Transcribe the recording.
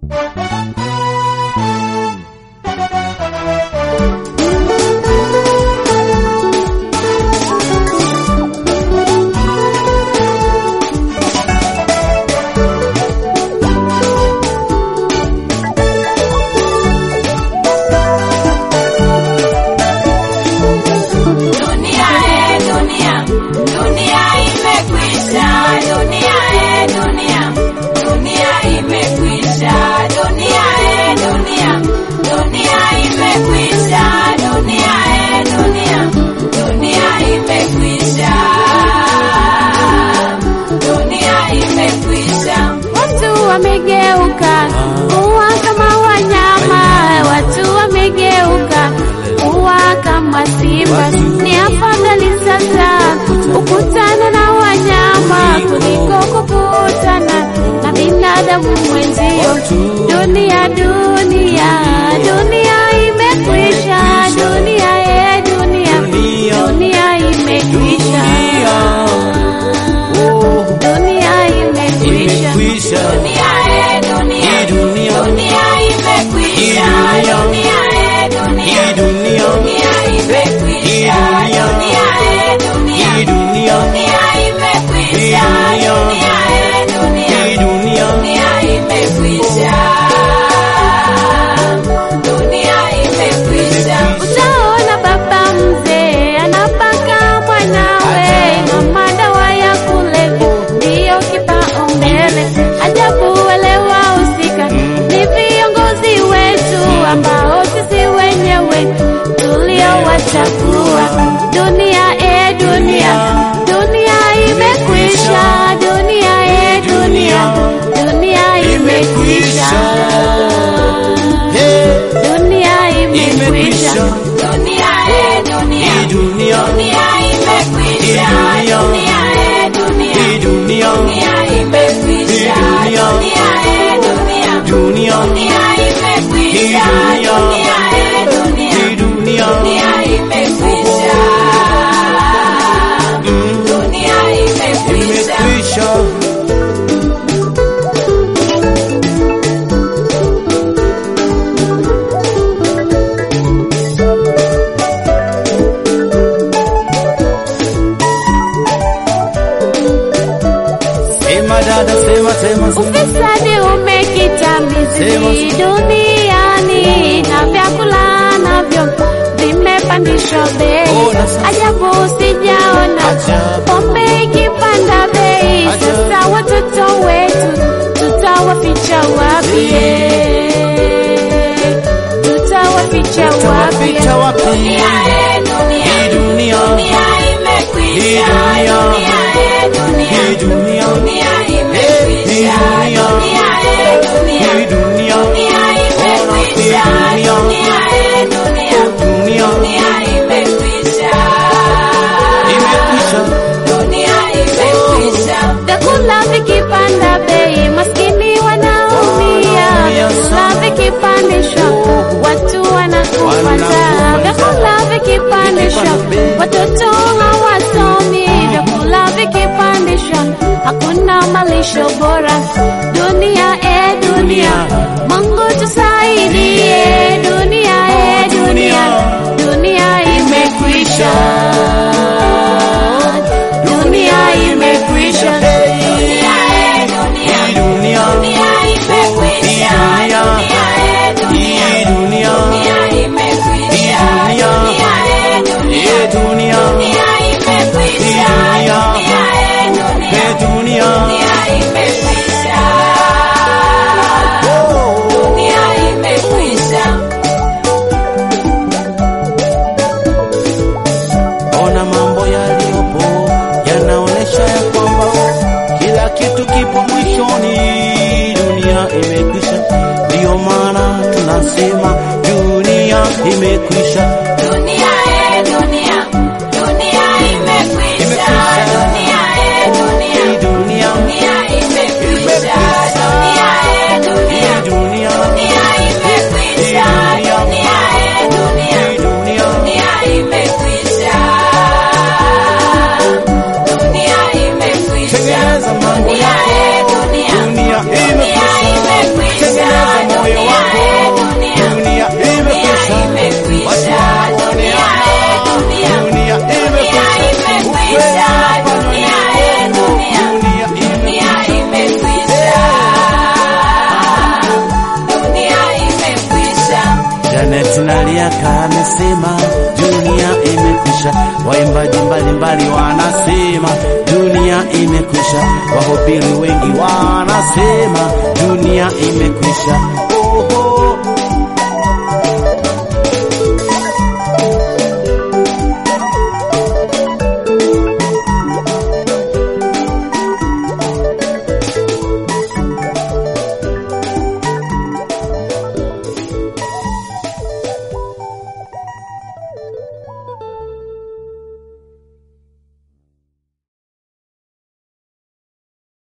wamegeuka kuwa kama wanyama, watu wamegeuka kuwa kama simba. Ni afadhali sasa kukutana na wanyama kuliko kukutana na binadamu mwenzio. Dunia dunia dunia imekwisha, dunia dunia dunia imekwisha, dunia imekwisha, dunia dunia dunia imekwisha, dunia dunia dunia imekwisha, dunia dunia dunia imekwisha, dunia dunia dunia imekwisha, dunia imekwisha. Utaona baba mzee anapaka mwanawe na madawa ya kulevya ndiyo kipaumbele. Ajabu wale wahusika ni viongozi wetu ambao sisi wenyewe tuliowachagua. Dunia dunia dunia imekwisha, dunia dunia dunia imekwisha, dunia imekwisha, dunia dunia dunia imekwisha, dunia dunia dunia imekwisha, dunia dunia dunia imekwisha, dunia dunia dunia imekwisha, dunia imekwisha. Sema dada, sema sema. Ufisadi umekita mizizi duniani na vyakula navyo vimepandishwa bei. Ajabu sijaona pombe ikipanda bei. Sasa watoto wetu tutawaficha wapi? Tutawaficha wapi? Dunia dunia dunia imekwisha, dunia dunia dunia imekwisha, dunia dunia dunia imekwisha, dunia dunia dunia imekwisha, dunia imekwisha. Vyakula vikipanda bei, maskini wanaumia. Vyakula vikipandishwa, watu wanakufa njaa. Vyakula vikipandishwa, watoto hawasomi. Vyakula vikipandishwa, hakuna malisho bora. Dunia dunia, Mungu tusaidie. Dunia dunia dunia imekwisha, dunia imekwisha, dunia dunia dunia imekwisha, dunia dunia dunia imekwisha, dunia dunia dunia imekwisha, dunia imekwisha, dunia imekwisha. Ona mambo yaliyopo yanaonesha ya kwamba kila kitu kipo mwishoni. Dunia imekwisha, ndiyo maana tunasema dunia imekwisha. Dunia dunia dunia imekwisha, dunia dunia dunia imekwisha, dunia dunia dunia imekwisha, dunia dunia dunia imekwisha, dunia imekwisha. Tengeneza mambo yako, dunia imekwisha. Tengeneza wanasema dunia imekwisha, waimbaji mbalimbali wanasema dunia imekwisha, wahubiri wengi wanasema dunia imekwisha. Oh, oh,